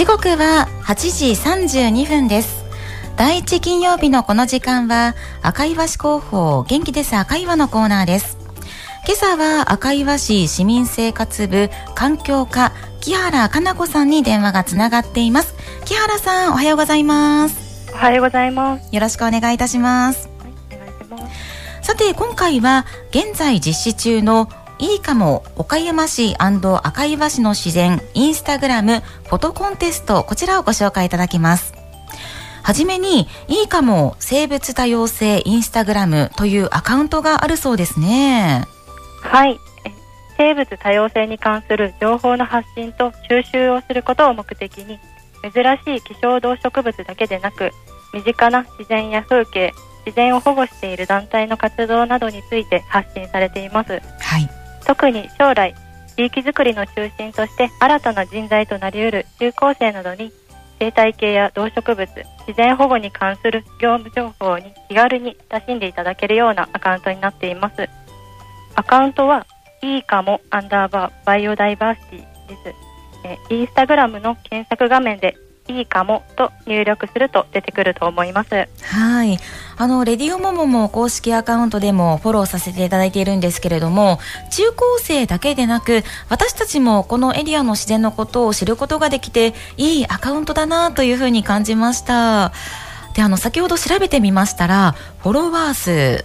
刻は8時32分です。第1金曜日のこの時間は赤岩市広報元気です赤岩のコーナーです。今朝は赤岩市市民生活部環境課木原かな子さんに電話がつながっています。木原さん、おはようございます。 おはようございます。 よろしくお願いいたします。 はい、お願いします。 さて今回は現在実施中のいいかも岡山市&赤岩市の自然インスタグラムフォトコンテスト、こちらをご紹介いただきます。はじめにいいかも生物多様性インスタグラムというアカウントがあるそうですね。 はい、生物多様性に関する情報の発信と収集をすることを目的に、珍しい希少動植物だけでなく身近な自然や風景、自然を保護している団体の活動などについて発信されています。 はい、 特に将来地域づくりの中心として新たな人材となり得る中高生などに生態系や動植物、自然保護に関する業務情報に気軽に親しんでいただけるようなアカウントになっています。アカウントはいいかも_バイオダイバーシティです。インスタグラムの検索画面でいいかもと入力すると出てくると思います。 はい、レディオモモも公式アカウントでもフォローさせていただいているんですけれども、中高生だけでなく私たちもこのエリアの自然のことを知ることができていいアカウントだなというふうに感じました。で、先ほど調べてみましたらフォロワー数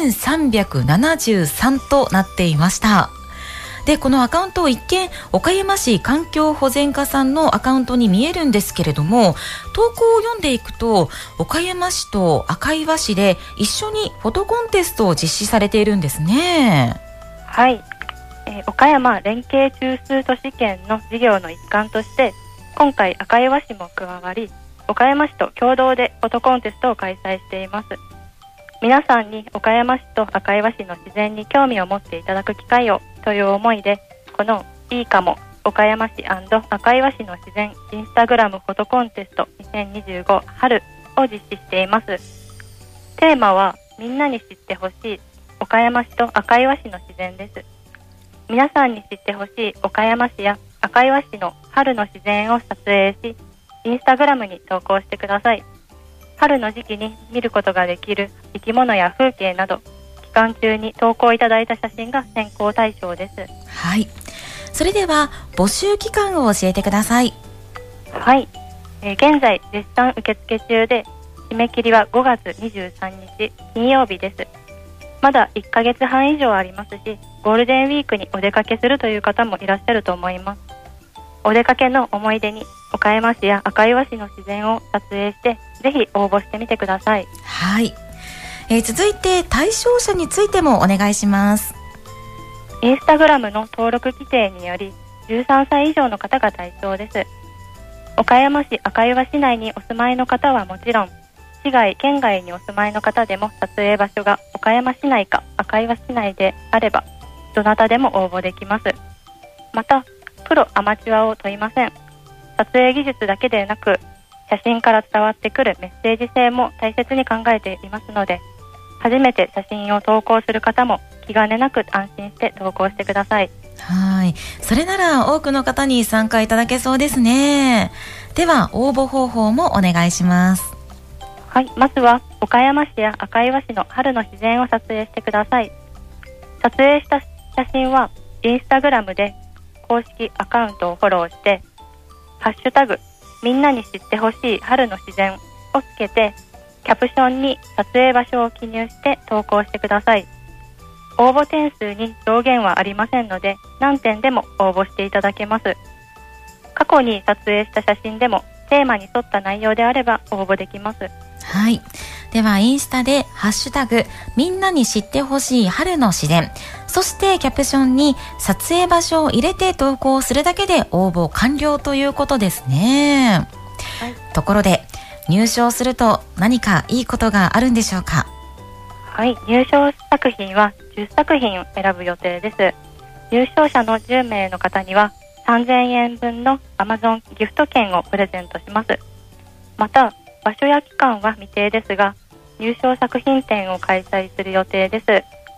1373となっていました。で、このアカウント一見岡山市環境保全課さんのアカウントに見えるんですけれども、投稿を読んでいくと岡山市と赤岩市で一緒にフォトコンテストを実施されているんですね。 はい、岡山連携中枢都市圏の事業の一環として今回赤岩市も加わり、岡山市と共同でフォトコンテストを開催しています。皆さんに岡山市と赤岩市の自然に興味を持っていただく機会をという思いで、このいいかも岡山市&赤岩市の自然インスタグラムフォトコンテスト2025春を実施しています。テーマはみんなに知ってほしい岡山市と赤岩市の自然です。皆さんに知ってほしい岡山市や赤岩市の春の自然を撮影しインスタグラムに投稿してください。春の時期に見ることができる生き物や風景など期間中に投稿いただいた写真が選考対象です。 はい、それでは募集期間を教えてください。 はい、現在絶賛受付中で締め切りは5月23日金曜日です。まだ1ヶ月半以上ありますし、ゴールデンウィークにお出かけするという方もいらっしゃると思います。お出かけの思い出に岡山市や赤岩市の自然を撮影してぜひ応募してみてください。 はい、続いて対象者についてもお願いします。 インスタグラムの登録規定により13歳以上の方が対象です。岡山市赤岩市内にお住まいの方はもちろん、市外県外にお住まいの方でも撮影場所が岡山市内か赤岩市内であればどなたでも応募できます。またプロアマチュアを問いません。撮影技術だけでなく写真から伝わってくるメッセージ性も大切に考えていますので、初めて写真を投稿する方も気兼ねなく安心して投稿してください。 はい、それなら多くの方に参加いただけそうですね。では応募方法もお願いします。 はい、まずは岡山市や赤岩市の春の自然を撮影してください。撮影した写真はインスタグラムで公式アカウントをフォローしてハッシュタグみんなに知ってほしい春の自然をつけてキャプションに撮影場所を記入して投稿してください。応募点数に上限はありませんので何点でも応募していただけます。過去に撮影した写真でもテーマに沿った内容であれば応募できます。 はい、ではインスタでハッシュタグみんなに知ってほしい春の自然、そしてキャプションに撮影場所を入れて投稿するだけで応募完了ということですね。はい、ところで入賞すると何かいいことがあるんでしょうか。 はい、入賞作品は10作品を選ぶ予定です。優勝者の10名の方には3000円分の Amazon ギフト券をプレゼントします。また場所や期間は未定ですが入賞作品展を開催する予定です。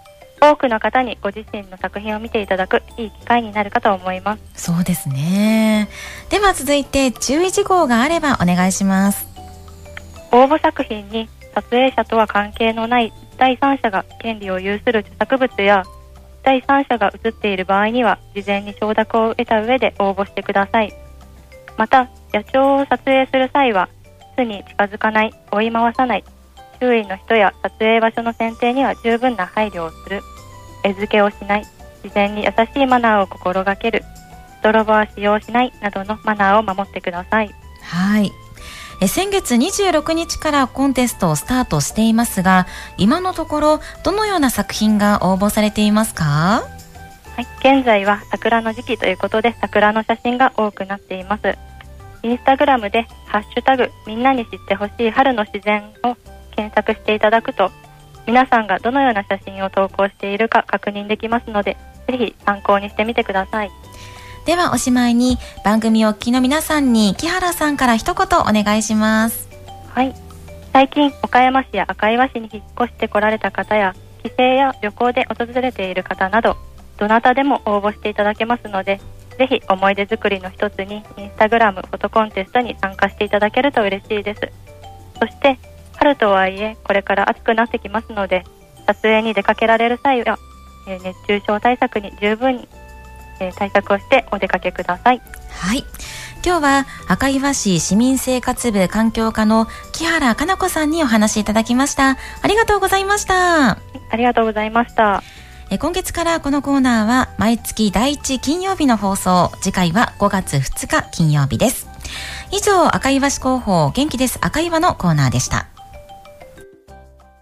多くの方にご自身の作品を見ていただくいい機会になるかと思います。 そうですね。では続いて注意事項があればお願いします。 応募作品に撮影者とは関係のない第三者が権利を有する著作物や第三者が写っている場合には事前に承諾を得た上で応募してください。また野鳥を撮影する際は巣に近づかない、追い回さない、周囲の人や撮影場所の選定には十分な配慮をする、餌付けをしない、事前に優しいマナーを心がける、泥棒は使用しないなどのマナーを守ってください。 はい。先月26日からコンテストをスタートしていますが、今のところどのような作品が応募されていますか？ はい、現在は桜の時期ということで桜の写真が多くなっています。インスタグラムでハッシュタグみんなに知ってほしい春の自然を検索していただくと、皆さんがどのような写真を投稿しているか確認できますので、ぜひ参考にしてみてください。 ではおしまいに番組をお聞きの皆さんに木原さんから一言お願いします。 はい、最近岡山市や赤岩市に引っ越してこられた方や帰省や旅行で訪れている方など、どなたでも応募していただけますので、ぜひ思い出作りの一つにインスタグラムフォトコンテストに参加していただけると嬉しいです。そして春とはいえこれから暑くなってきますので、撮影に出かけられる際は熱中症対策に十分に対策をしてお出かけください。 はい、今日は赤岩市市民生活部環境課の木原かな子さんにお話しいただきました。ありがとうございました。 ありがとうございました。 今月からこのコーナーは毎月第1金曜日の放送、次回は5月2日金曜日です。以上、赤岩市広報元気です赤岩のコーナーでした。